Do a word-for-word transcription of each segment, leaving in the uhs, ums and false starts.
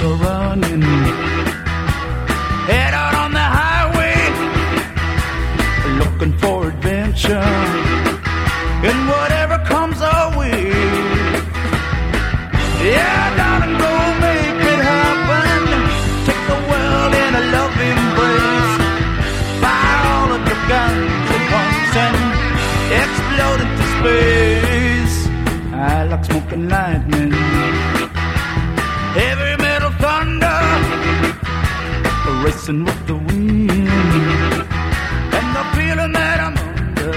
motor running, head out on the highway, looking for adventure, and whatever comes our way. Yeah, darling, go make it happen. Take the world in a love embrace. Fire all of your guns at once and explode into space. I like smoking lightning, heavy metal thunder, racing with the wind, and the feeling that I'm under.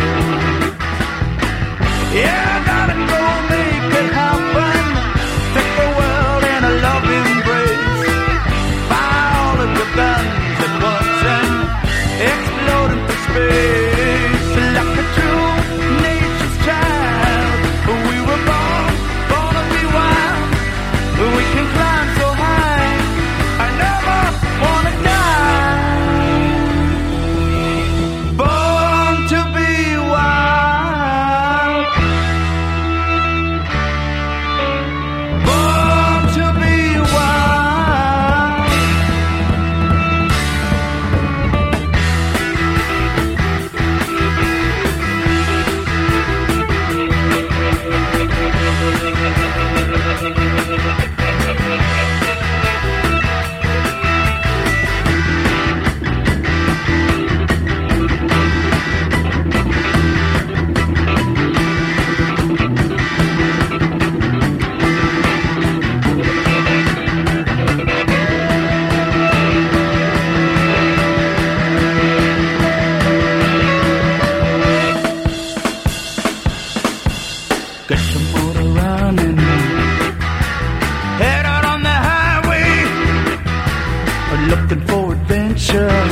Yeah, darling, go make it happen. Take the world in a love embrace. Fire all of your guns at once and explode into space. Like a true nature's child, we were born, born to be wild. We can climb so high, I never wanna die. Born to be wild, born to be wild. Get your motor running, head out on the highway, looking for adventure,